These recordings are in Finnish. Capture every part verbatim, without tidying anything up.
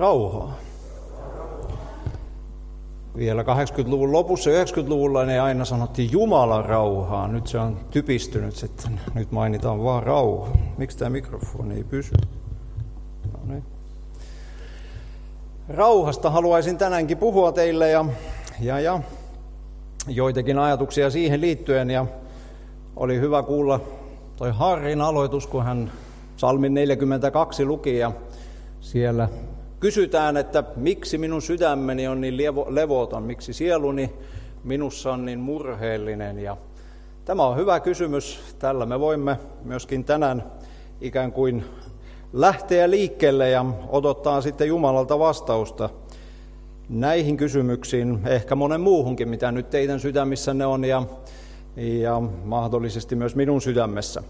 Rauhaa. Vielä kahdeksankymmentäluvun lopussa, yhdeksänkymmentäluvulla ne aina sanottiin Jumalan rauhaa. Nyt se on typistynyt sitten. Nyt mainitaan vaan rauha. Miksi tämä mikrofoni ei pysy? No niin. Rauhasta haluaisin tänäänkin puhua teille ja, ja, ja joitakin ajatuksia siihen liittyen. Ja oli hyvä kuulla toi Harrin aloitus, kun hän Psalmin neljäkymmentäkaksi luki ja siellä kysytään, että miksi minun sydämeni on niin levoton, miksi sieluni minussa on niin murheellinen. Ja tämä on hyvä kysymys. Tällä me voimme myöskin tänään ikään kuin lähteä liikkeelle ja odottaa sitten Jumalalta vastausta näihin kysymyksiin, ehkä monen muuhunkin, mitä nyt teidän sydämissänne on ja, ja mahdollisesti myös minun sydämessä.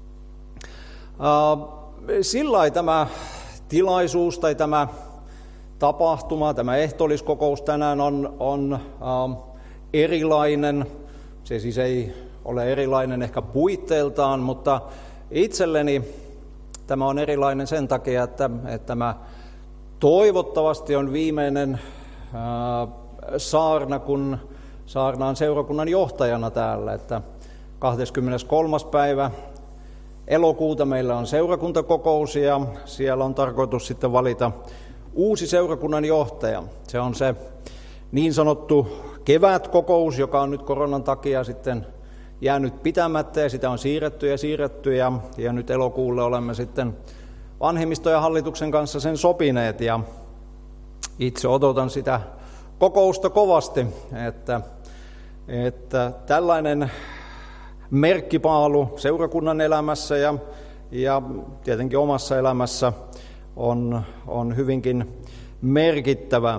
Uh, sillä tämä tilaisuus tai tämä tapahtuma, tämä ehtoolliskokous tänään on, on uh, erilainen. Se siis ei ole erilainen ehkä puitteiltaan, mutta itselleni tämä on erilainen sen takia, että, että tämä toivottavasti on viimeinen uh, saarna, kun saarnaan seurakunnan johtajana täällä, että kahdeskymmeneskolmas päivä elokuuta meillä on seurakuntakokous ja siellä on tarkoitus sitten valita uusi seurakunnan johtaja. Se on se niin sanottu kevätkokous, joka on nyt koronan takia sitten jäänyt pitämättä ja sitä on siirretty ja siirretty ja, ja nyt elokuulle olemme sitten vanhemmiston ja hallituksen kanssa sen sopineet ja itse odotan sitä kokousta kovasti, että, että tällainen merkkipaalu seurakunnan elämässä ja, ja tietenkin omassa elämässä on, on hyvinkin merkittävä.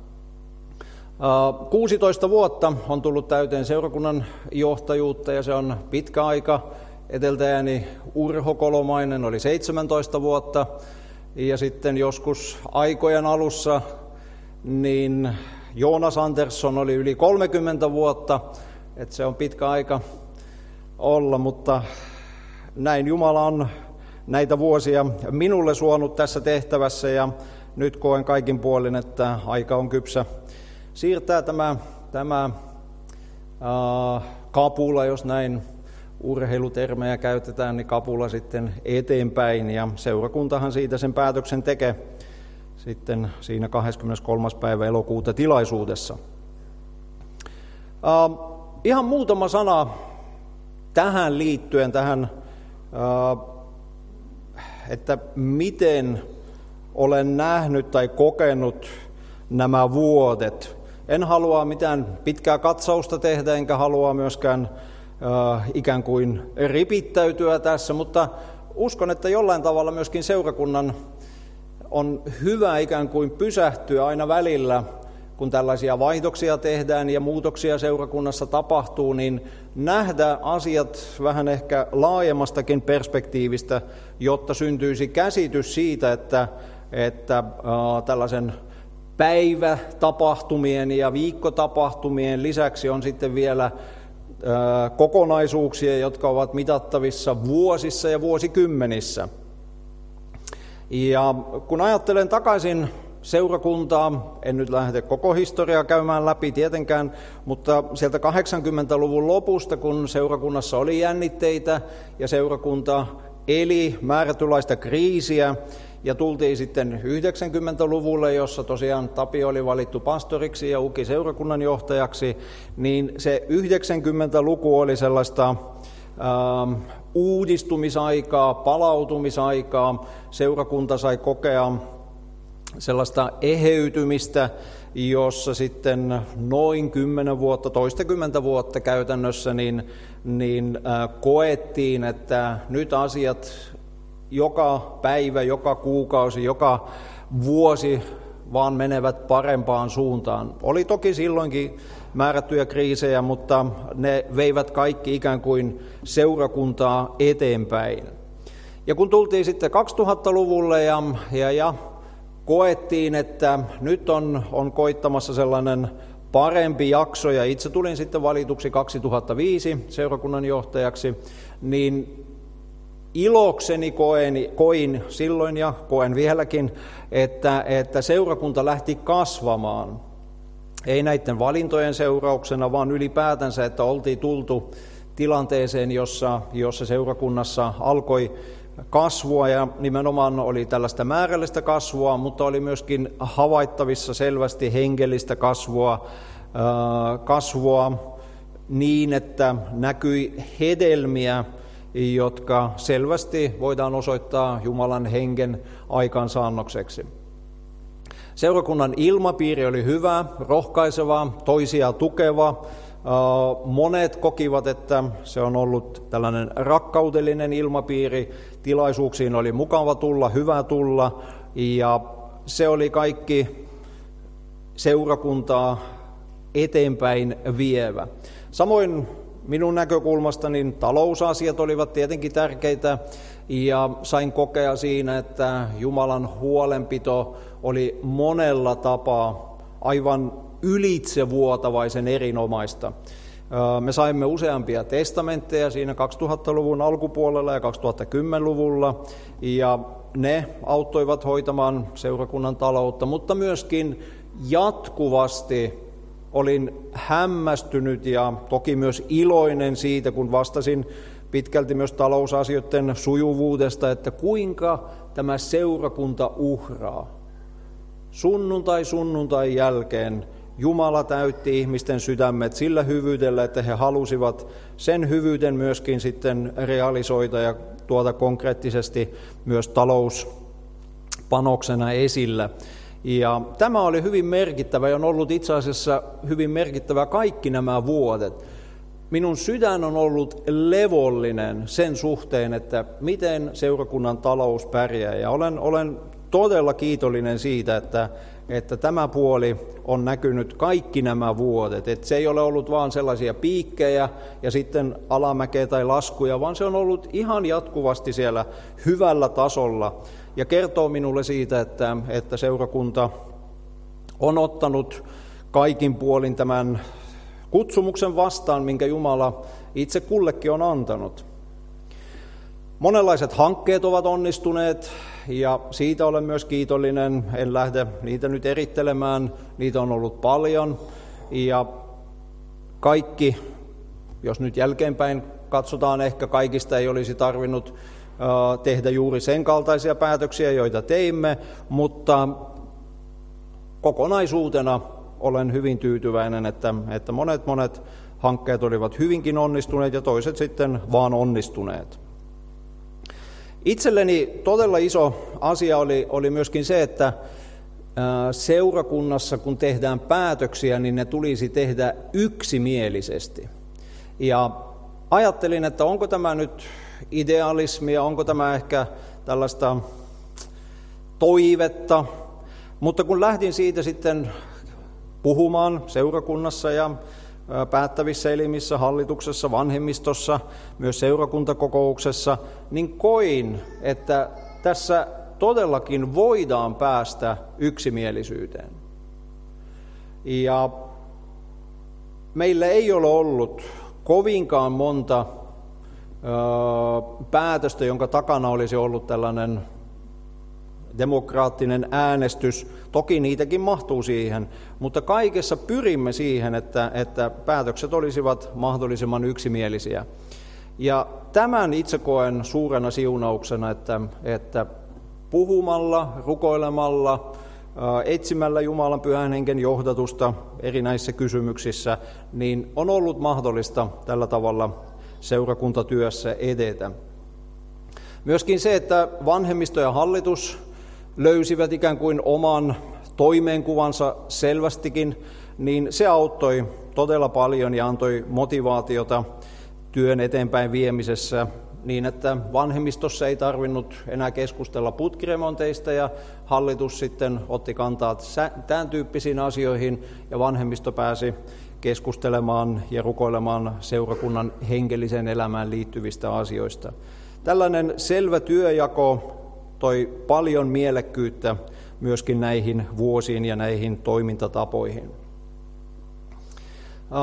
kuusitoista vuotta on tullut täyteen seurakunnan johtajuutta ja se on pitkä aika. Edeltäjäni Urho Kolomainen oli seitsemäntoista vuotta ja sitten joskus aikojen alussa niin Joonas Andersson oli yli kolmekymmentä vuotta, että se on pitkä aika olla, mutta näin Jumala on näitä vuosia minulle suonut tässä tehtävässä ja nyt koen kaikin puolin, että aika on kypsä siirtää tämä, tämä äh, kapula, jos näin urheilutermejä käytetään, niin kapula sitten eteenpäin ja seurakuntahan siitä sen päätöksen tekee sitten siinä kahdeskymmeneskolmas päivä elokuuta tilaisuudessa. Äh, ihan muutama sana tähän liittyen, tähän, että miten olen nähnyt tai kokenut nämä vuodet. En halua mitään pitkää katsausta tehdä, enkä halua myöskään ikään kuin ripittäytyä tässä, mutta uskon, että jollain tavalla myöskin seurakunnan on hyvä ikään kuin pysähtyä aina välillä, kun tällaisia vaihdoksia tehdään ja muutoksia seurakunnassa tapahtuu, niin nähdä asiat vähän ehkä laajemmastakin perspektiivistä, jotta syntyisi käsitys siitä, että, että äh, tällaisen päivätapahtumien ja viikkotapahtumien lisäksi on sitten vielä äh, kokonaisuuksia, jotka ovat mitattavissa vuosissa ja vuosikymmenissä. Ja kun ajattelen takaisin seurakuntaa, en nyt lähde koko historiaa käymään läpi tietenkään, mutta sieltä kahdeksankymmentäluvun lopusta, kun seurakunnassa oli jännitteitä ja seurakunta eli määrätynlaista kriisiä, ja tultiin sitten yhdeksänkymmentäluvulle, jossa tosiaan Tapio oli valittu pastoriksi ja Uki seurakunnan johtajaksi, niin se yhdeksänkymmentäluku oli sellaista ähm, uudistumisaikaa, palautumisaikaa, seurakunta sai kokea sellaista eheytymistä, jossa sitten noin kymmenen vuotta, toistakymmentä vuotta käytännössä, niin, niin äh, koettiin, että nyt asiat joka päivä, joka kuukausi, joka vuosi vaan menevät parempaan suuntaan. Oli toki silloinkin määrättyjä kriisejä, mutta ne veivät kaikki ikään kuin seurakuntaa eteenpäin. Ja kun tultiin sitten kaksituhattaluvulle ja, ja, ja koettiin, että nyt on, on koittamassa sellainen parempi jakso, ja itse tulin sitten valituksi kaksituhattaviisi seurakunnan johtajaksi, niin ilokseni koin, koin silloin ja koen vieläkin, että, että seurakunta lähti kasvamaan. Ei näiden valintojen seurauksena, vaan ylipäätänsä, että oltiin tultu tilanteeseen, jossa, jossa seurakunnassa alkoi kasvua ja nimenomaan oli tällaista määrällistä kasvua, mutta oli myöskin havaittavissa selvästi hengellistä kasvua, kasvua niin, että näkyi hedelmiä, jotka selvästi voidaan osoittaa Jumalan hengen aikaansaannokseksi. Seurakunnan ilmapiiri oli hyvä, rohkaiseva, toisia tukeva. Monet kokivat, että se on ollut tällainen rakkaudellinen ilmapiiri. Tilaisuuksiin oli mukava tulla, hyvä tulla ja se oli kaikki seurakuntaa eteenpäin vievä. Samoin minun näkökulmastani talousasiat olivat tietenkin tärkeitä ja sain kokea siinä, että Jumalan huolenpito oli monella tapaa aivan ylitsevuotavaisen erinomaista. Me saimme useampia testamentteja siinä kaksituhattaluvun alkupuolella ja kaksituhattakymmenluvulla ja ne auttoivat hoitamaan seurakunnan taloutta, mutta myöskin jatkuvasti olin hämmästynyt ja toki myös iloinen siitä, kun vastasin pitkälti myös talousasioiden sujuvuudesta, että kuinka tämä seurakunta uhraa. Sunnuntai sunnuntai jälkeen Jumala täytti ihmisten sydämet sillä hyvyydellä, että he halusivat sen hyvyyden myöskin sitten realisoida ja tuoda konkreettisesti myös talouspanoksena esillä. Ja tämä oli hyvin merkittävä ja on ollut itse asiassa hyvin merkittävä kaikki nämä vuodet. Minun sydän on ollut levollinen sen suhteen, että miten seurakunnan talous pärjää. Ja olen, olen todella kiitollinen siitä, että, että tämä puoli on näkynyt kaikki nämä vuodet. Että se ei ole ollut vain sellaisia piikkejä ja sitten alamäkeä tai laskuja, vaan se on ollut ihan jatkuvasti siellä hyvällä tasolla. Ja kertoo minulle siitä, että, että seurakunta on ottanut kaikin puolin tämän kutsumuksen vastaan, minkä Jumala itse kullekin on antanut. Monenlaiset hankkeet ovat onnistuneet ja siitä olen myös kiitollinen. En lähde niitä nyt erittelemään, niitä on ollut paljon ja kaikki, jos nyt jälkeenpäin katsotaan, ehkä kaikista ei olisi tarvinnut tehdä juuri sen kaltaisia päätöksiä, joita teimme, mutta kokonaisuutena olen hyvin tyytyväinen, että, että monet monet hankkeet olivat hyvinkin onnistuneet ja toiset sitten vaan onnistuneet. Itselleni todella iso asia oli, oli myöskin se, että seurakunnassa kun tehdään päätöksiä, niin ne tulisi tehdä yksimielisesti. Ja ajattelin, että onko tämä nyt idealismia, onko tämä ehkä tällaista toivetta, mutta kun lähdin siitä sitten puhumaan seurakunnassa ja päättävissä elimissä, hallituksessa, vanhemmistossa, myös seurakuntakokouksessa, niin koin, että tässä todellakin voidaan päästä yksimielisyyteen. Ja meillä ei ole ollut kovinkaan monta päätöstä, jonka takana olisi ollut tällainen demokraattinen äänestys. Toki niitäkin mahtuu siihen, mutta kaikessa pyrimme siihen, että, että päätökset olisivat mahdollisimman yksimielisiä. Ja tämän itse koen suurena siunauksena, että, että puhumalla, rukoilemalla, etsimällä Jumalan pyhän hengen johdatusta erinäisissä kysymyksissä, niin on ollut mahdollista tällä tavalla seurakuntatyössä edetä. Myöskin se, että vanhemmisto ja hallitus löysivät ikään kuin oman toimeenkuvansa selvästikin, niin se auttoi todella paljon ja antoi motivaatiota työn eteenpäin viemisessä niin, että vanhemmistossa ei tarvinnut enää keskustella putkiremonteista ja hallitus sitten otti kantaa tämän tyyppisiin asioihin ja vanhemmisto pääsi keskustelemaan ja rukoilemaan seurakunnan henkelliseen elämään liittyvistä asioista. Tällainen selvä työjako toi paljon mielekkyyttä myöskin näihin vuosiin ja näihin toimintatapoihin.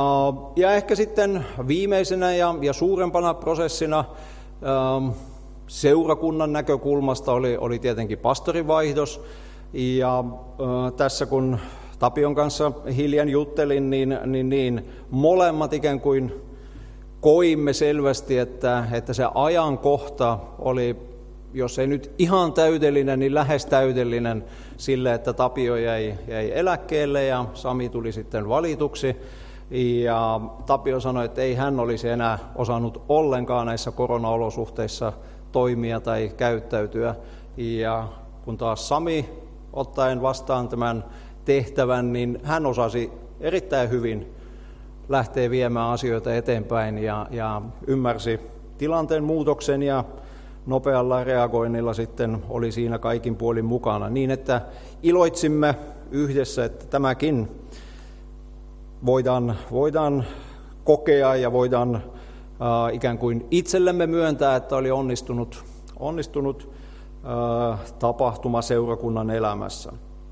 Ja ehkä sitten viimeisenä ja, ja suurempana prosessina seurakunnan näkökulmasta oli, oli tietenkin pastorivaihdos. Ja äh, tässä kun Tapion kanssa hiljan juttelin, niin, niin, niin molemmat ikään kuin koimme selvästi, että, että se ajankohta oli, jos ei nyt ihan täydellinen, niin lähes täydellinen sille, että Tapio jäi, jäi eläkkeelle ja Sami tuli sitten valituksi. Ja Tapio sanoi, että ei hän olisi enää osannut ollenkaan näissä koronaolosuhteissa toimia tai käyttäytyä. Ja kun taas Sami ottaen vastaan tämän tehtävän, niin hän osasi erittäin hyvin lähteä viemään asioita eteenpäin ja, ja ymmärsi tilanteen muutoksen ja nopealla reagoinnilla sitten oli siinä kaikin puolin mukana. Niin, että iloitsimme yhdessä, että tämäkin voidaan, voidaan kokea ja voidaan äh, ikään kuin itsellemme myöntää, että oli onnistunut, onnistunut äh, tapahtuma seurakunnan elämässä.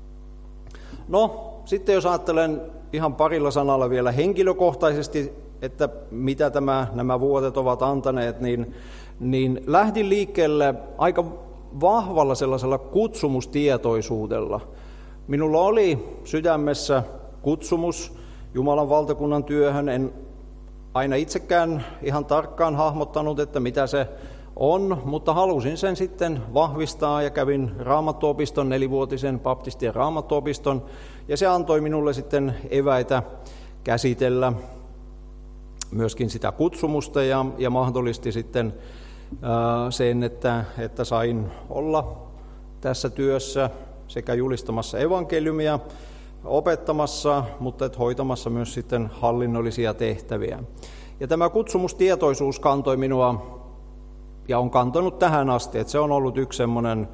No, sitten jos ajattelen ihan parilla sanalla vielä henkilökohtaisesti, että mitä tämä, nämä vuodet ovat antaneet, niin, niin lähdin liikkeelle aika vahvalla sellaisella kutsumustietoisuudella. Minulla oli sydämessä kutsumus Jumalan valtakunnan työhön. En aina itsekään ihan tarkkaan hahmottanut, että mitä se on, mutta halusin sen sitten vahvistaa ja kävin Raamattuopiston, nelivuotisen baptistien Raamattuopiston, ja se antoi minulle sitten eväitä käsitellä myöskin sitä kutsumusta ja, ja mahdollisti sitten ää, sen, että, että sain olla tässä työssä sekä julistamassa evankeliumia, opettamassa, mutta et hoitamassa myös sitten hallinnollisia tehtäviä. Ja tämä kutsumustietoisuus kantoi minua ja on kantanut tähän asti, että se on ollut yksi semmoinen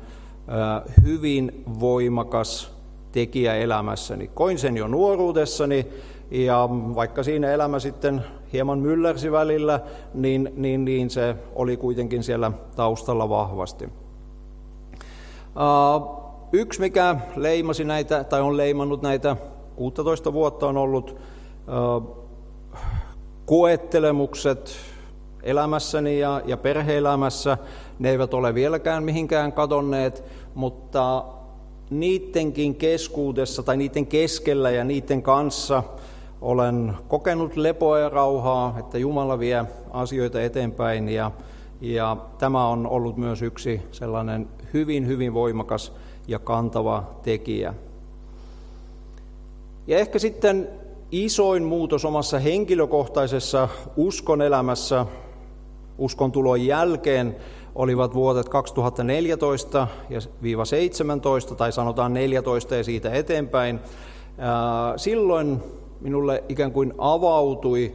hyvin voimakas tekijä elämässäni. Koin sen jo nuoruudessani, ja vaikka siinä elämä sitten hieman myllersi välillä, niin, niin, niin se oli kuitenkin siellä taustalla vahvasti. Yksi, mikä leimasi näitä, tai on leimannut näitä kuusitoista vuotta, on ollut koettelemukset elämässäni ja, ja perhe-elämässä. Ne eivät ole vieläkään mihinkään kadonneet, mutta niidenkin keskuudessa tai niiden keskellä ja niiden kanssa olen kokenut lepoa ja rauhaa, että Jumala vie asioita eteenpäin, ja, ja tämä on ollut myös yksi sellainen hyvin, hyvin voimakas ja kantava tekijä. Ja ehkä sitten isoin muutos omassa henkilökohtaisessa uskonelämässä uskon tulon jälkeen olivat vuodet kaksituhattaneljätoista ja seitsemäntoista, tai sanotaan neljätoista ja siitä eteenpäin. Silloin minulle ikään kuin avautui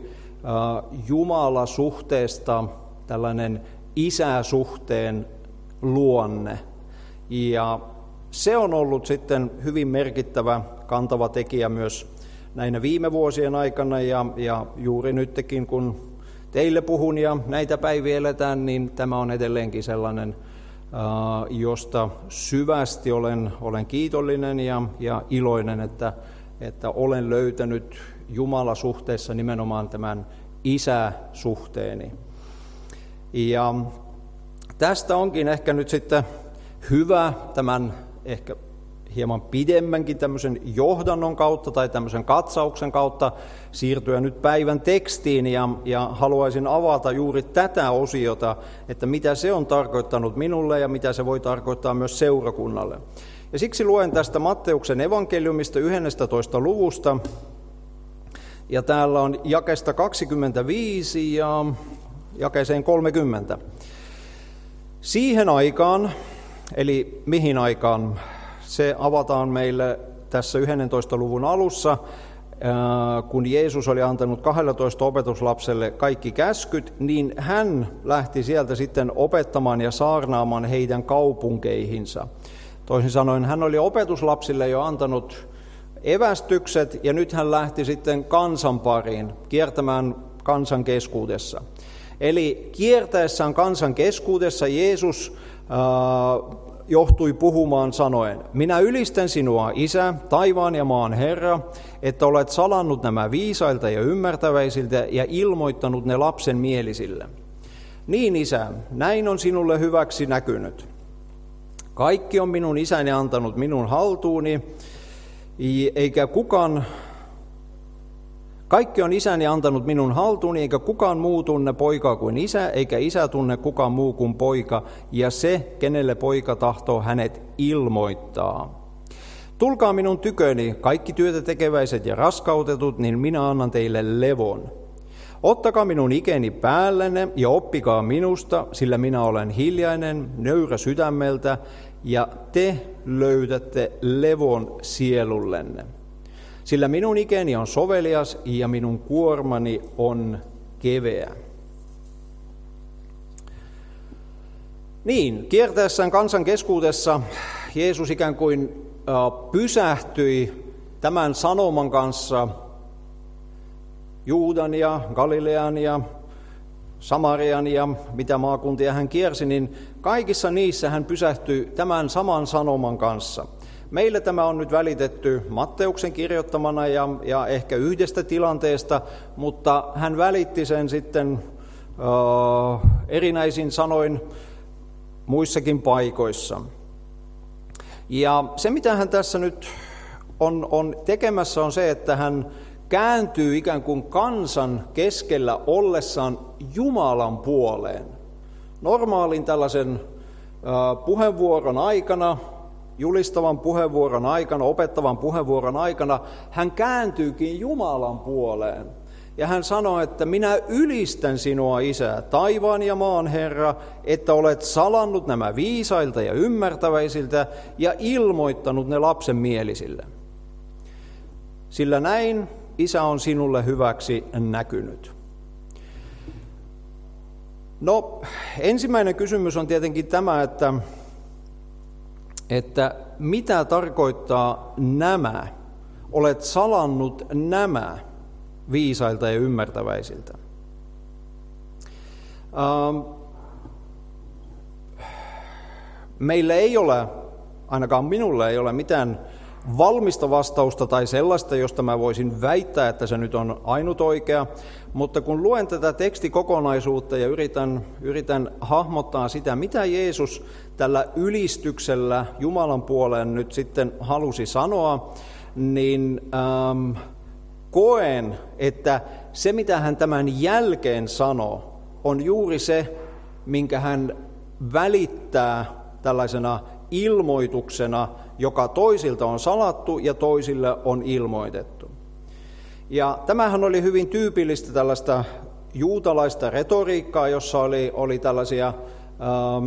Jumala-suhteesta tällainen isäsuhteen luonne. Ja se on ollut sitten hyvin merkittävä kantava tekijä myös näinä viime vuosien aikana, ja, ja juuri nytkin kun teille puhun ja näitä päiviä eletään, niin tämä on edelleenkin sellainen, josta syvästi olen, olen kiitollinen ja, ja iloinen, että, että olen löytänyt Jumala-suhteessa nimenomaan tämän isäsuhteeni. Ja tästä onkin ehkä nyt sitten hyvä tämän ehkä hieman pidemmänkin tämmöisen johdannon kautta tai tämmöisen katsauksen kautta siirtyä nyt päivän tekstiin, ja, ja haluaisin avata juuri tätä osiota, että mitä se on tarkoittanut minulle ja mitä se voi tarkoittaa myös seurakunnalle. Ja siksi luen tästä Matteuksen evankeliumista yhdestoista luvusta, ja täällä on jakeesta kaksikymmentäviisi ja jakeeseen kolmekymmentä. Siihen aikaan, eli mihin aikaan? Se avataan meille tässä yhdentoista luvun alussa, kun Jeesus oli antanut kaksitoista opetuslapselle kaikki käskyt, niin hän lähti sieltä sitten opettamaan ja saarnaamaan heidän kaupunkeihinsa. Toisin sanoen hän oli opetuslapsille jo antanut evästykset, ja nyt hän lähti sitten kansan pariin kiertämään kansan keskuudessa. Eli kiertäessään kansan keskuudessa Jeesus äh, johtui puhumaan sanoen: minä ylistän sinua, Isä, taivaan ja maan Herra, että olet salannut nämä viisailta ja ymmärtäväisiltä ja ilmoittanut ne lapsen mielisille. Niin, Isä, näin on sinulle hyväksi näkynyt. Kaikki on minun isäni antanut minun haltuuni, eikä kukaan, kaikki on isäni antanut minun haltuuni, eikä kukaan muu tunne poikaa kuin isä, eikä isä tunne kukaan muu kuin poika, ja se, kenelle poika tahtoo hänet ilmoittaa. Tulkaa minun tyköni, kaikki työtä tekeväiset ja raskautetut, niin minä annan teille levon. Ottakaa minun ikeni päällenne ja oppikaa minusta, sillä minä olen hiljainen, nöyrä sydämeltä, ja te löydätte levon sielullenne. Sillä minun ikeni on sovelias ja minun kuormani on keveä. Niin, kiertäessään kansan keskuudessa Jeesus ikään kuin pysähtyi tämän sanoman kanssa Juudan ja Galilean ja Samarian ja mitä maakuntia hän kiersi, niin kaikissa niissä hän pysähtyi tämän saman sanoman kanssa. Meille tämä on nyt välitetty Matteuksen kirjoittamana ja, ja ehkä yhdestä tilanteesta, mutta hän välitti sen sitten äh, erinäisin sanoin muissakin paikoissa. Ja se, mitä hän tässä nyt on, on tekemässä, on se, että hän kääntyy ikään kuin kansan keskellä ollessaan Jumalan puoleen. Normaalin tällaisen äh, puheenvuoron aikana, julistavan puheenvuoron aikana, opettavan puheenvuoron aikana, hän kääntyykin Jumalan puoleen. Ja hän sanoo, että minä ylistän sinua, Isä, taivaan ja maan Herra, että olet salannut nämä viisailta ja ymmärtäväisiltä ja ilmoittanut ne lapsenmielisille. Sillä näin Isä on sinulle hyväksi näkynyt. No, ensimmäinen kysymys on tietenkin tämä, että, että mitä tarkoittaa nämä? Olet salannut nämä viisailta ja ymmärtäväisiltä. Ähm, meillä ei ole, ainakaan minulle ei ole mitään valmista vastausta tai sellaista, josta mä voisin väittää, että se nyt on ainut oikea, mutta kun luen tätä tekstikokonaisuutta ja yritän, yritän hahmottaa sitä, mitä Jeesus tällä ylistyksellä Jumalan puoleen nyt sitten halusi sanoa, niin ähm, koen, että se, mitä hän tämän jälkeen sanoo, on juuri se, minkä hän välittää tällaisena ilmoituksena, joka toisilta on salattu ja toisille on ilmoitettu. Ja tämähän oli hyvin tyypillistä tällaista juutalaista retoriikkaa, jossa oli, oli tällaisia ähm,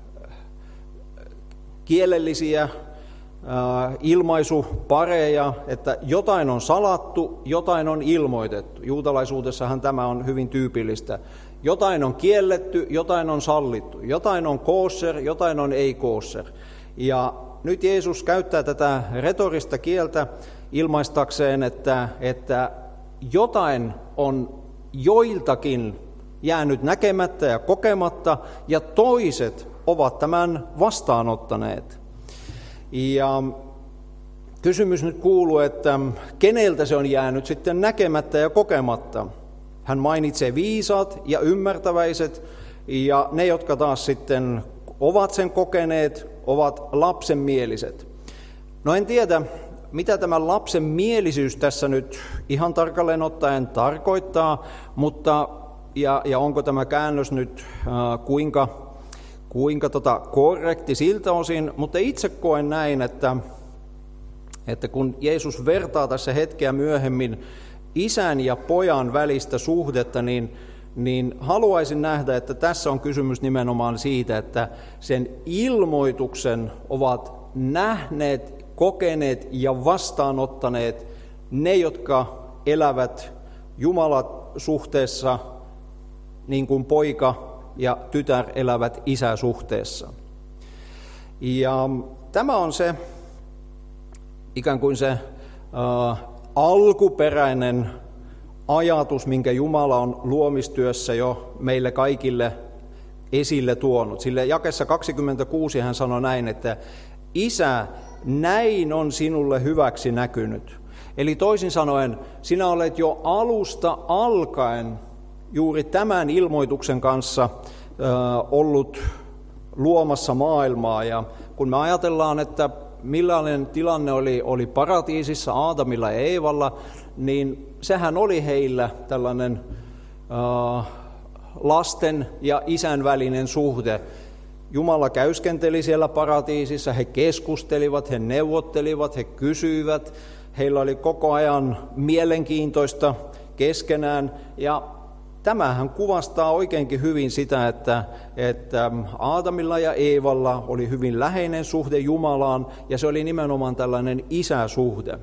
kielellisiä äh, ilmaisupareja, että jotain on salattu, jotain on ilmoitettu. Juutalaisuudessahan tämä on hyvin tyypillistä. Jotain on kielletty, jotain on sallittu. Jotain on koosser, jotain on ei-koosser. Ja nyt Jeesus käyttää tätä retorista kieltä ilmaistakseen, että, että jotain on joiltakin jäänyt näkemättä ja kokematta, ja toiset ovat tämän vastaanottaneet. Ja kysymys nyt kuuluu, että keneltä se on jäänyt sitten näkemättä ja kokematta. Hän mainitsee viisaat ja ymmärtäväiset, ja ne, jotka taas sitten ovat sen kokeneet, ovat lapsenmieliset. No en tiedä, mitä tämä lapsenmielisyys tässä nyt ihan tarkalleen ottaen tarkoittaa, mutta ja, ja onko tämä käännös nyt äh, kuinka, kuinka tota korrekti siltä osin, mutta itse koen näin, että, että kun Jeesus vertaa tässä hetkeä myöhemmin isän ja pojan välistä suhdetta, niin niin haluaisin nähdä, että tässä on kysymys nimenomaan siitä, että sen ilmoituksen ovat nähneet, kokeneet ja vastaanottaneet ne, jotka elävät Jumalan suhteessa niin kuin poika ja tytär elävät isäsuhteessa. Ja tämä on se ikään kuin se äh, alkuperäinen ajatus, minkä Jumala on luomistyössä jo meille kaikille esille tuonut. Sille jakessa kaksikymmentäkuusi hän sanoi näin, että Isä, näin on sinulle hyväksi näkynyt. Eli toisin sanoen, sinä olet jo alusta alkaen juuri tämän ilmoituksen kanssa ollut luomassa maailmaa. Ja kun me ajatellaan, että millainen tilanne oli, oli paratiisissa Aatamilla ja Eevalla, niin sehän oli heillä tällainen äh, lasten ja isän välinen suhde. Jumala käyskenteli siellä paratiisissa, he keskustelivat, he neuvottelivat, he kysyivät, heillä oli koko ajan mielenkiintoista keskenään, ja tämähän kuvastaa oikeinkin hyvin sitä, että, että Aatamilla ja Eevalla oli hyvin läheinen suhde Jumalaan, ja se oli nimenomaan tällainen isäsuhde.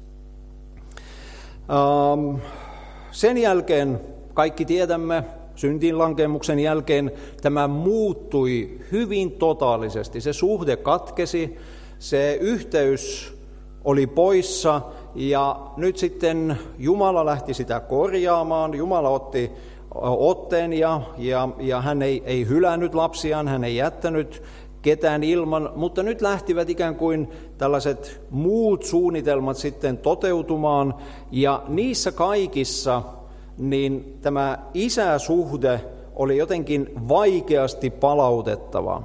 Sen jälkeen kaikki tiedämme, syntiinlankeemuksen jälkeen tämä muuttui hyvin totaalisesti. Se suhde katkesi, se yhteys oli poissa, ja nyt sitten Jumala lähti sitä korjaamaan. Jumala otti otteen, ja, ja, ja hän ei, ei hylännyt lapsiaan, hän ei jättänyt ketään ilman, mutta nyt lähtivät ikään kuin tällaiset muut suunnitelmat sitten toteutumaan, ja niissä kaikissa niin tämä isäsuhde oli jotenkin vaikeasti palautettava.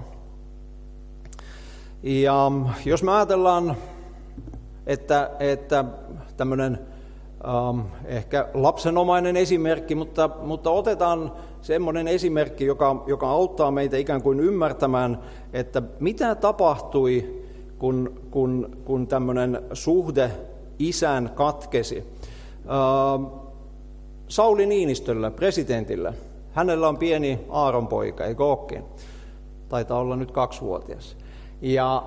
Ja jos me ajatellaan, että, että tämmöinen ähm, ehkä lapsenomainen esimerkki, mutta, mutta otetaan semmoinen esimerkki, joka, joka auttaa meitä ikään kuin ymmärtämään, että mitä tapahtui, kun, kun, kun tämmöinen suhde isään katkesi. Ähm, Sauli Niinistöllä, presidentillä, hänellä on pieni Aaron-poika, eikö ookin? Taitaa olla nyt kaksivuotias. Ja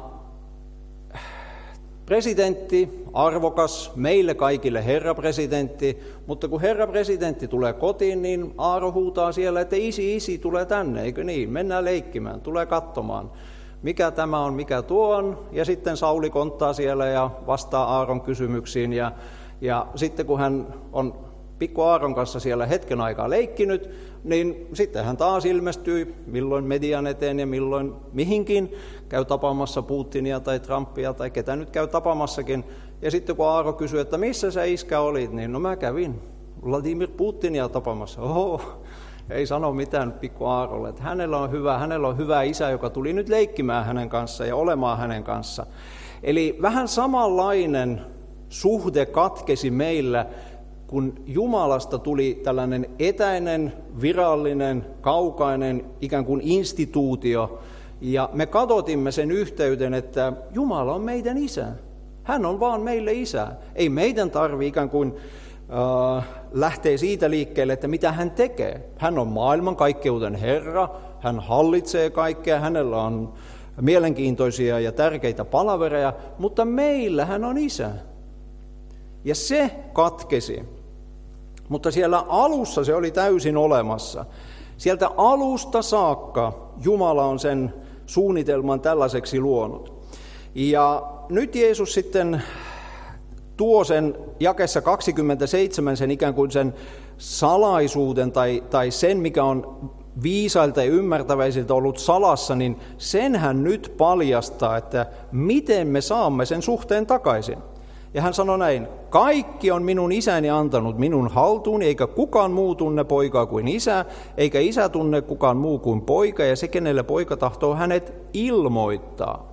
presidentti, arvokas, meille kaikille herra presidentti, mutta kun herra presidentti tulee kotiin, niin Aaro huutaa siellä, että isi, isi, tulee tänne, eikö niin? Mennään leikkimään, tulee katsomaan, mikä tämä on, mikä tuo on. Ja sitten Sauli konttaa siellä ja vastaa Aaron kysymyksiin. Ja, ja sitten kun hän on pikku Aaron kanssa siellä hetken aikaa leikkinyt, niin sitten hän taas ilmestyy milloin median eteen ja milloin mihinkin, käy tapaamassa Putinia tai Trumpia tai ketä nyt käy tapaamassakin. Ja sitten kun Aaro kysyy, että missä sä iskä olit, niin no mä kävin Vladimir Putinia tapaamassa. Oho, ei sano mitään pikku Aarolle, että hänellä on hyvä, hänellä on hyvä isä, joka tuli nyt leikkimään hänen kanssaan ja olemaan hänen kanssa. Eli vähän samanlainen suhde katkesi meillä, kun Jumalasta tuli tällainen etäinen, virallinen, kaukainen, ikään kuin instituutio, ja me kadotimme sen yhteyden, että Jumala on meidän isä. Hän on vaan meille isä. Ei meidän tarvitse ikään kuin äh, lähteä siitä liikkeelle, että mitä hän tekee. Hän on maailmankaikkeuden Herra, hän hallitsee kaikkea, hänellä on mielenkiintoisia ja tärkeitä palavereja, mutta meillä hän on isä. Ja se katkesi. Mutta siellä alussa se oli täysin olemassa. Sieltä alusta saakka Jumala on sen suunnitelman tällaiseksi luonut. Ja nyt Jeesus sitten tuo sen jakeessa kaksikymmentäseitsemän sen ikään kuin sen salaisuuden tai, tai sen, mikä on viisailta ja ymmärtäväisiltä ollut salassa, niin sen hän nyt paljastaa, että miten me saamme sen suhteen takaisin. Ja hän sanoi näin, kaikki on minun isäni antanut minun haltuuni, eikä kukaan muu tunne poikaa kuin isä, eikä isä tunne kukaan muu kuin poika, ja se, kenelle poika tahtoo hänet ilmoittaa.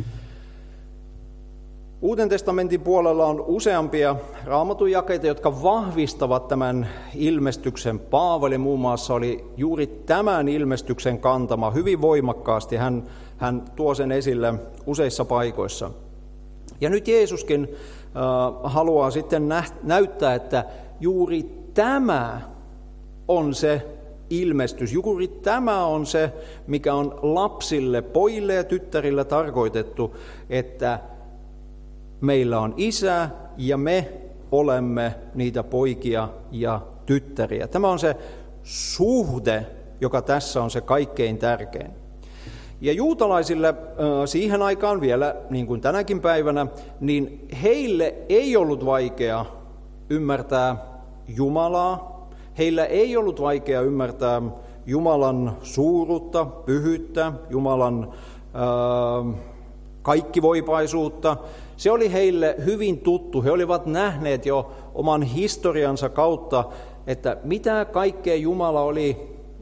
Uuden testamentin puolella on useampia raamatun jakeita, jotka vahvistavat tämän ilmestyksen. Paavali muun muassa oli juuri tämän ilmestyksen kantama hyvin voimakkaasti. Hän, hän tuo sen esille useissa paikoissa. Ja nyt Jeesuskin äh, haluaa sitten nä- näyttää, että juuri tämä on se ilmestys. Juuri tämä on se, mikä on lapsille, pojille ja tyttärille tarkoitettu, että meillä on isä ja me olemme niitä poikia ja tyttäriä. Tämä on se suhde, joka tässä on se kaikkein tärkein. Ja juutalaisille siihen aikaan vielä, niin kuin tänäkin päivänä, niin heille ei ollut vaikea ymmärtää Jumalaa. Heillä ei ollut vaikea ymmärtää Jumalan suuruutta, pyhyyttä, Jumalan äh, kaikkivoipaisuutta. Se oli heille hyvin tuttu. He olivat nähneet jo oman historiansa kautta, että mitä kaikkea Jumala oli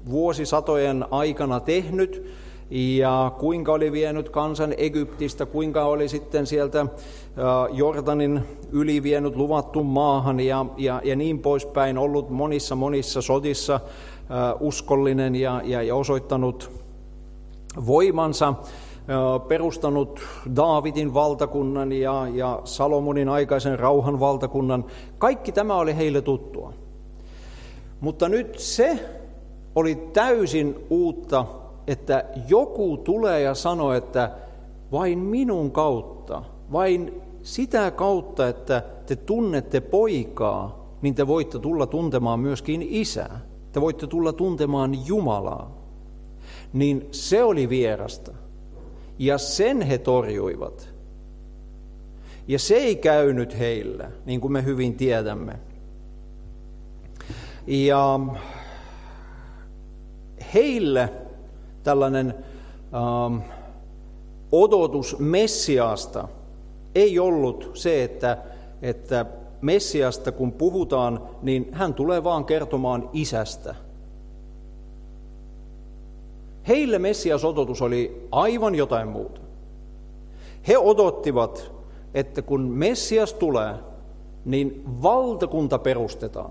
vuosisatojen aikana tehnyt ja kuinka oli vienyt kansan Egyptistä, kuinka oli sitten sieltä Jordanin yli vienyt luvattuun maahan ja, ja, ja niin poispäin, ollut monissa monissa sodissa uskollinen ja, ja, ja osoittanut voimansa, perustanut Daavidin valtakunnan ja, ja Salomonin aikaisen rauhan valtakunnan. Kaikki tämä oli heille tuttua. Mutta nyt se oli täysin uutta, että joku tulee ja sanoo, että vain minun kautta, vain sitä kautta, että te tunnette poikaa, niin te voitte tulla tuntemaan myöskin isää. Te voitte tulla tuntemaan Jumalaa. Niin se oli vierasta. Ja sen he torjuivat. Ja se ei käynyt heillä, niin kuin me hyvin tiedämme. Ja heille tällainen ähm, odotus Messiaasta ei ollut se, että, että Messiasta kun puhutaan, niin hän tulee vaan kertomaan isästä. Heille Messias-odotus oli aivan jotain muuta. He odottivat, että kun Messias tulee, niin valtakunta perustetaan.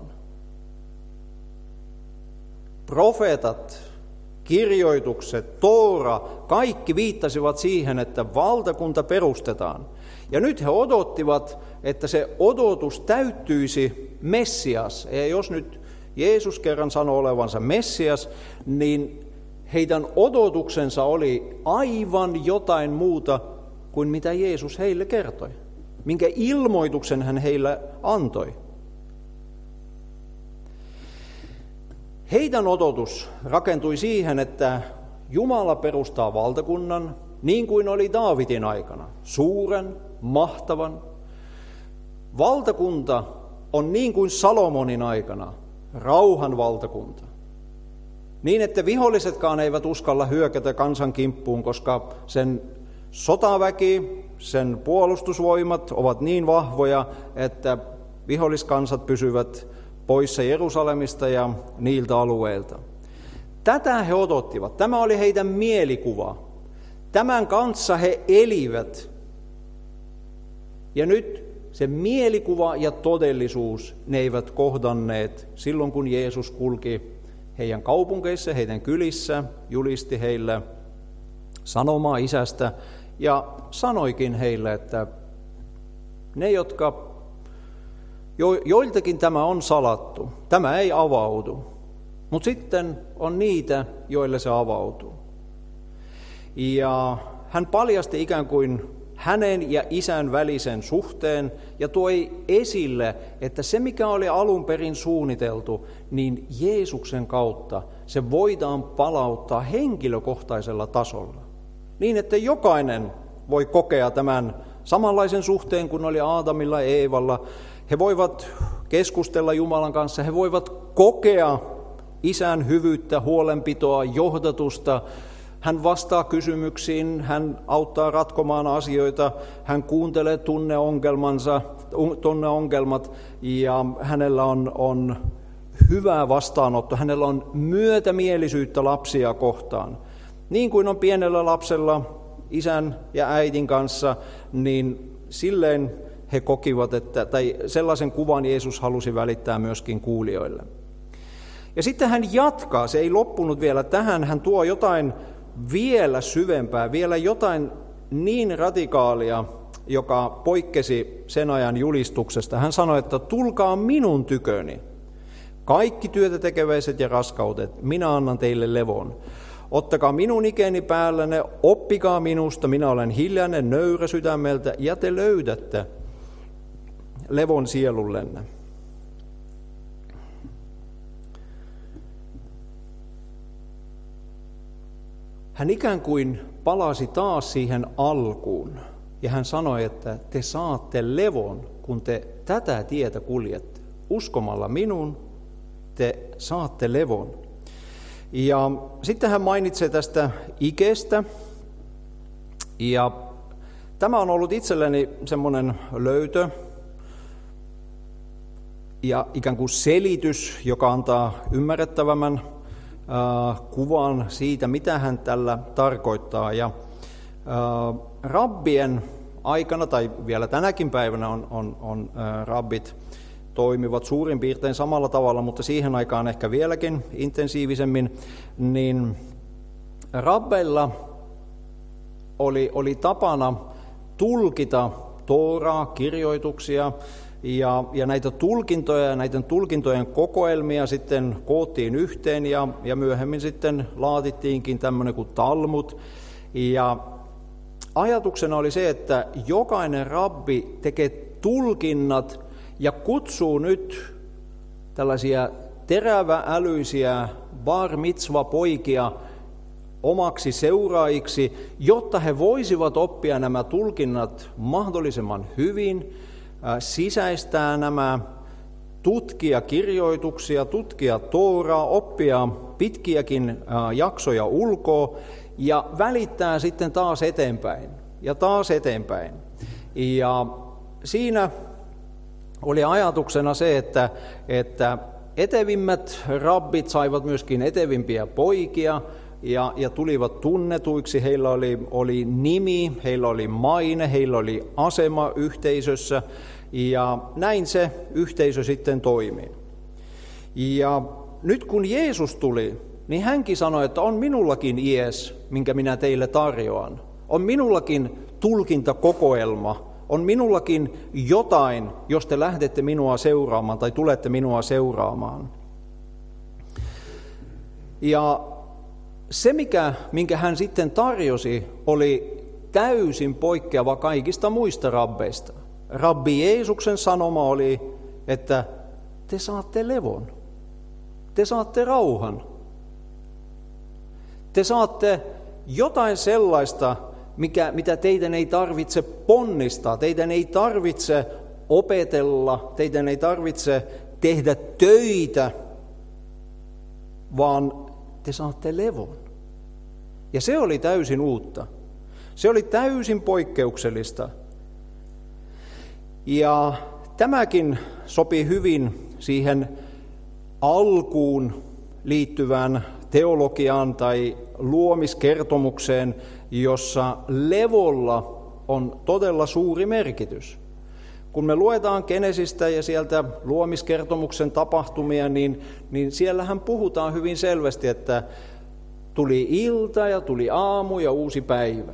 Profeetat, kirjoitukset, Toora, kaikki viittasivat siihen, että valtakunta perustetaan. Ja nyt he odottivat, että se odotus täyttyisi Messias. Ja jos nyt Jeesus kerran sanoi olevansa Messias, niin heidän odotuksensa oli aivan jotain muuta kuin mitä Jeesus heille kertoi. Minkä ilmoituksen hän heille antoi. Heidän odotus rakentui siihen, että Jumala perustaa valtakunnan, niin kuin oli Daavidin aikana, suuren, mahtavan. Valtakunta on niin kuin Salomonin aikana, rauhan valtakunta. Niin, että vihollisetkaan eivät uskalla hyökätä kansan kimppuun, koska sen sotaväki, sen puolustusvoimat ovat niin vahvoja, että viholliskansat pysyvät poissa Jerusalemista ja niiltä alueilta. Tätä he odottivat. Tämä oli heidän mielikuva. Tämän kanssa he elivät. Ja nyt se mielikuva ja todellisuus, ne eivät kohdanneet silloin, kun Jeesus kulki heidän kaupunkeissa, heidän kylissä, julisti heille sanomaa isästä ja sanoikin heille, että ne, jotka Jo, joiltakin tämä on salattu, tämä ei avaudu, mutta sitten on niitä, joille se avautuu. Ja hän paljasti ikään kuin hänen ja isän välisen suhteen ja toi esille, että se mikä oli alun perin suunniteltu, niin Jeesuksen kautta se voidaan palauttaa henkilökohtaisella tasolla. Niin, että jokainen voi kokea tämän samanlaisen suhteen kuin oli Aadamilla ja Eevalla. He voivat keskustella Jumalan kanssa, he voivat kokea isän hyvyyttä, huolenpitoa, johdatusta. Hän vastaa kysymyksiin, hän auttaa ratkomaan asioita, hän kuuntelee tunneongelmansa, tunneongelmat ja hänellä on, on hyvää vastaanotto, hänellä on myötämielisyyttä lapsia kohtaan. Niin kuin on pienellä lapsella isän ja äidin kanssa, niin silleen he kokivat, että, tai sellaisen kuvan Jeesus halusi välittää myöskin kuulijoille. Ja sitten hän jatkaa, se ei loppunut vielä tähän, hän tuo jotain vielä syvempää, vielä jotain niin radikaalia, joka poikkesi sen ajan julistuksesta. Hän sanoi, että tulkaa minun tyköni, kaikki työtä tekeväiset ja raskautet, minä annan teille levon. Ottakaa minun ikeni päällänne, oppikaa minusta, minä olen hiljainen, nöyrä sydämeltä, ja te löydätte levon sielullenne. Hän ikään kuin palasi taas siihen alkuun, ja hän sanoi, että te saatte levon, kun te tätä tietä kuljette. Uskomalla minun te saatte levon. Ja sitten hän mainitsee tästä ikestä, ja tämä on ollut itselleni semmoinen löytö ja ikään kuin selitys, joka antaa ymmärrettävämmän äh, kuvan siitä, mitä hän tällä tarkoittaa. Ja äh, rabbien aikana, tai vielä tänäkin päivänä on, on, on äh, rabbit toimivat suurin piirtein samalla tavalla, mutta siihen aikaan ehkä vieläkin intensiivisemmin, niin rabbeilla oli, oli tapana tulkita Tooraa, kirjoituksia, ja, ja näitä tulkintoja ja näiden tulkintojen kokoelmia sitten koottiin yhteen, ja, ja myöhemmin sitten laatittiinkin tämmöinen kuin Talmud. Ja ajatuksena oli se, että jokainen rabbi tekee tulkinnat ja kutsuu nyt tällaisia teräväälyisiä bar mitzva-poikia omaksi seuraajiksi, jotta he voisivat oppia nämä tulkinnat mahdollisimman hyvin, sisäistää nämä, tutkia kirjoituksia, tutkia Tooraa, oppia pitkiäkin jaksoja ulkoa ja välittää sitten taas eteenpäin ja taas eteenpäin. Ja siinä oli ajatuksena se, että, että etevimmät rabbit saivat myöskin etevimpiä poikia ja, ja tulivat tunnetuiksi. Heillä oli, oli nimi, heillä oli maine, heillä oli asema yhteisössä ja näin se yhteisö sitten toimii. Ja nyt kun Jeesus tuli, niin hänkin sanoi, että on minullakin ies, minkä minä teille tarjoan. On minullakin tulkintakokoelma. On minullakin jotain, jos te lähdette minua seuraamaan tai tulette minua seuraamaan. Ja se, mikä, minkä hän sitten tarjosi, oli täysin poikkeava kaikista muista rabbeista. Rabbi Jeesuksen sanoma oli, että te saatte levon, te saatte rauhan, te saatte jotain sellaista, Mikä, mitä teidän ei tarvitse ponnistaa, teidän ei tarvitse opetella, teidän ei tarvitse tehdä töitä, vaan te saatte levon. Ja se oli täysin uutta. Se oli täysin poikkeuksellista. Ja tämäkin sopii hyvin siihen alkuun liittyvään teologiaan tai luomiskertomukseen, jossa levolla on todella suuri merkitys. Kun me luetaan Genesistä ja sieltä luomiskertomuksen tapahtumia, niin, niin siellähän puhutaan hyvin selvästi, että tuli ilta ja tuli aamu ja uusi päivä.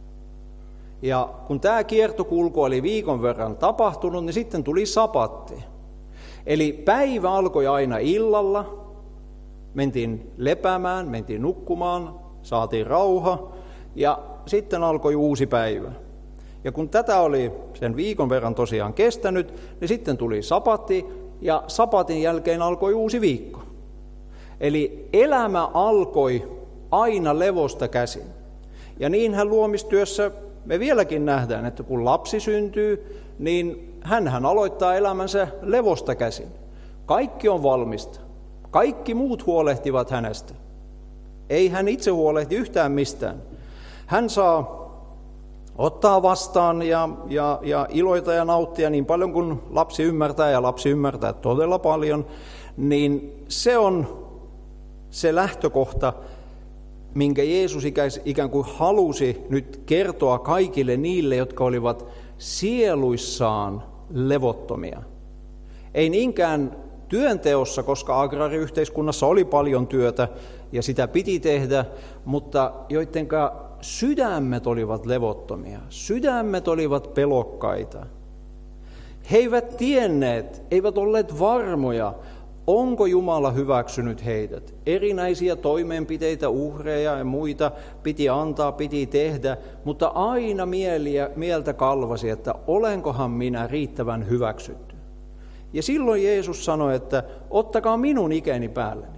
Ja kun tämä kiertokulku oli viikon verran tapahtunut, niin sitten tuli sapatti. Eli päivä alkoi aina illalla, mentiin lepäämään, mentiin nukkumaan, saatiin rauha ja sitten alkoi uusi päivä. Ja kun tätä oli sen viikon verran tosiaan kestänyt, niin sitten tuli sapatti ja sapatin jälkeen alkoi uusi viikko. Eli elämä alkoi aina levosta käsin. Ja niinhän luomistyössä me vieläkin nähdään, että kun lapsi syntyy, niin hänhän aloittaa elämänsä levosta käsin. Kaikki on valmista. Kaikki muut huolehtivat hänestä. Ei hän itse huolehti yhtään mistään. Hän saa ottaa vastaan ja, ja, ja iloita ja nauttia niin paljon kuin lapsi ymmärtää, ja lapsi ymmärtää todella paljon, niin se on se lähtökohta, minkä Jeesus ikään kuin halusi nyt kertoa kaikille niille, jotka olivat sieluissaan levottomia. Ei niinkään työnteossa, koska agraariyhteiskunnassa oli paljon työtä ja sitä piti tehdä, mutta joidenka sydämet olivat levottomia, sydämet olivat pelokkaita. He eivät tienneet, eivät olleet varmoja, onko Jumala hyväksynyt heidät. Erinäisiä toimenpiteitä, uhreja ja muita piti antaa, piti tehdä, mutta aina mieliä, mieltä kalvasi, että olenkohan minä riittävän hyväksytty. Ja silloin Jeesus sanoi, että ottakaa minun ikäni päälleni.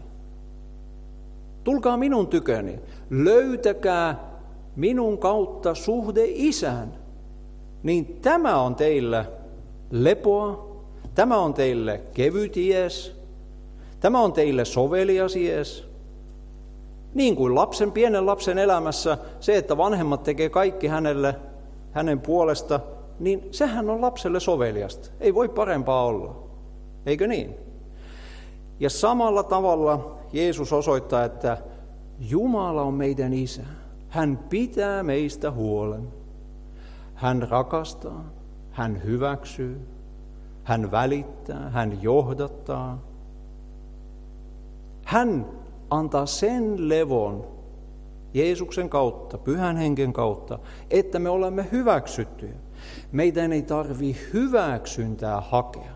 Tulkaa minun tyköni, löytäkää minun kautta suhde Isään. Niin tämä on teille lepoa, tämä on teille kevyt ies, tämä on teille sovelias ies. Niin kuin lapsen, pienen lapsen elämässä se, että vanhemmat tekee kaikki hänelle, hänen puolesta, niin sehän on lapselle soveliasta. Ei voi parempaa olla. Eikö niin? Ja samalla tavalla Jeesus osoittaa, että Jumala on meidän isä. Hän pitää meistä huolen. Hän rakastaa, hän hyväksyy, hän välittää, hän johdattaa. Hän antaa sen levon Jeesuksen kautta, Pyhän Hengen kautta, että me olemme hyväksyttyjä. Meidän ei tarvitse hyväksyntää hakea.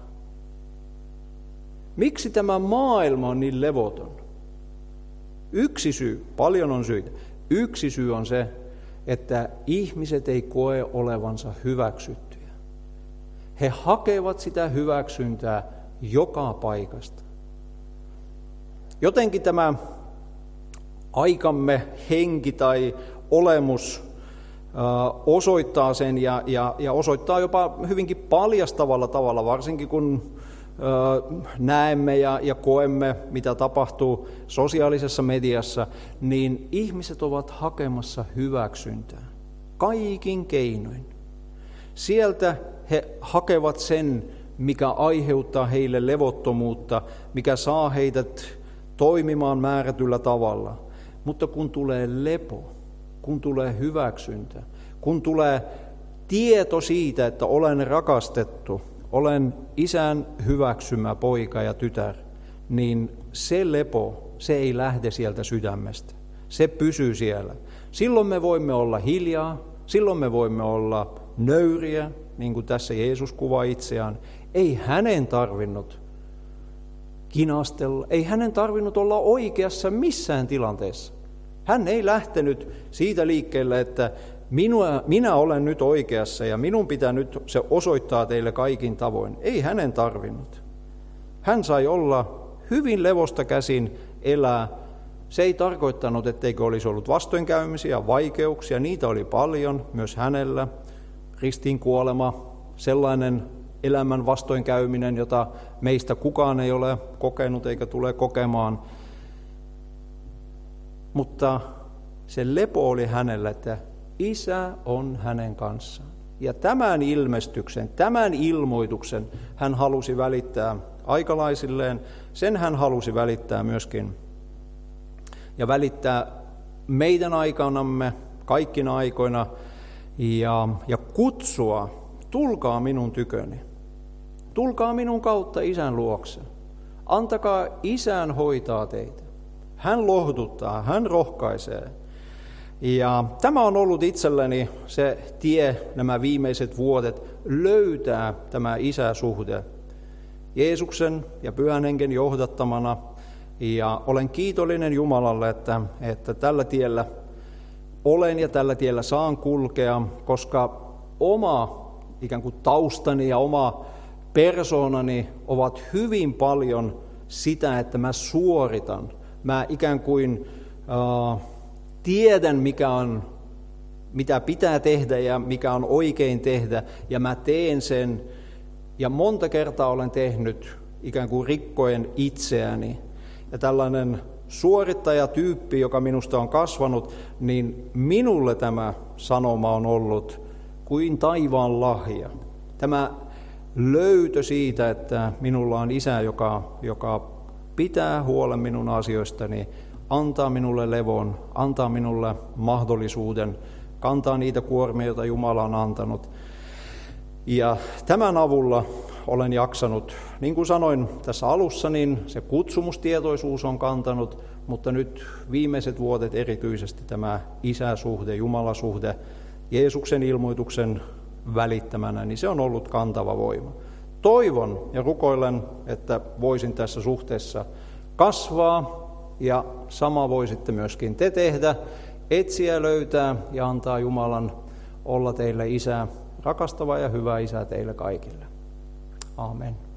Miksi tämä maailma on niin levoton? Yksi syy, paljon on syitä. Yksi syy on se, että ihmiset ei koe olevansa hyväksyttyjä. He hakevat sitä hyväksyntää joka paikasta. Jotenkin tämä aikamme henki tai olemus äh, osoittaa sen ja, ja, ja osoittaa jopa hyvinkin paljastavalla tavalla, varsinkin kun äh, näemme ja, ja koemme, mitä tapahtuu sosiaalisessa mediassa, niin ihmiset ovat hakemassa hyväksyntää kaikin keinoin. Sieltä he hakevat sen, mikä aiheuttaa heille levottomuutta, mikä saa heidät toimimaan määrätyllä tavalla. Mutta kun tulee lepo, kun tulee hyväksyntä, kun tulee tieto siitä, että olen rakastettu, olen isän hyväksymä poika ja tytär, niin se lepo, se ei lähde sieltä sydämestä. Se pysyy siellä. Silloin me voimme olla hiljaa, silloin me voimme olla nöyriä, niin kuin tässä Jeesus kuvaa itseään. Ei hänen tarvinnut kinastella, ei hänen tarvinnut olla oikeassa missään tilanteessa. Hän ei lähtenyt siitä liikkeelle, että minua, minä olen nyt oikeassa ja minun pitää nyt se osoittaa teille kaikin tavoin. Ei hänen tarvinnut. Hän sai olla hyvin levosta käsin elää. Se ei tarkoittanut, etteikö olisi ollut vastoinkäymisiä, vaikeuksia. Niitä oli paljon myös hänellä. Ristiinkuolema, sellainen elämän vastoinkäyminen, jota meistä kukaan ei ole kokenut eikä tule kokemaan. Mutta se lepo oli hänellä, että isä on hänen kanssaan. Ja tämän ilmestyksen, tämän ilmoituksen hän halusi välittää aikalaisilleen. Sen hän halusi välittää myöskin ja välittää meidän aikanamme, kaikkina aikoina ja, ja kutsua, tulkaa minun tyköni. Tulkaa minun kautta isän luokse. Antakaa isän hoitaa teitä. Hän lohduttaa, hän rohkaisee. Ja tämä on ollut itselleni se tie nämä viimeiset vuodet löytää tämä isäsuhde Jeesuksen ja Pyhän Hengen johdattamana. Ja olen kiitollinen Jumalalle, että, että tällä tiellä olen ja tällä tiellä saan kulkea, koska oma ikään kuin taustani ja oma persoonani ovat hyvin paljon sitä, että mä suoritan. Mä ikään kuin äh, tiedän, mikä on, mitä pitää tehdä ja mikä on oikein tehdä, ja mä teen sen. Ja monta kertaa olen tehnyt ikään kuin rikkoen itseäni. Ja tällainen suorittajatyyppi, joka minusta on kasvanut, niin minulle tämä sanoma on ollut kuin taivaan lahja. Tämä löytö siitä, että minulla on isä, joka, joka pitää huolen minun asioistani, antaa minulle levon, antaa minulle mahdollisuuden kantaa niitä kuormia, joita Jumala on antanut. Ja tämän avulla olen jaksanut, niin kuin sanoin tässä alussa, niin se kutsumustietoisuus on kantanut, mutta nyt viimeiset vuodet erityisesti tämä isäsuhde, Jumalasuhde, Jeesuksen ilmoituksen välittämänä, niin se on ollut kantava voima. Toivon ja rukoilen, että voisin tässä suhteessa kasvaa ja sama voisitte myöskin te tehdä, etsiä, löytää ja antaa Jumalan olla teille isä, rakastava ja hyvä isä teille kaikille. Amen.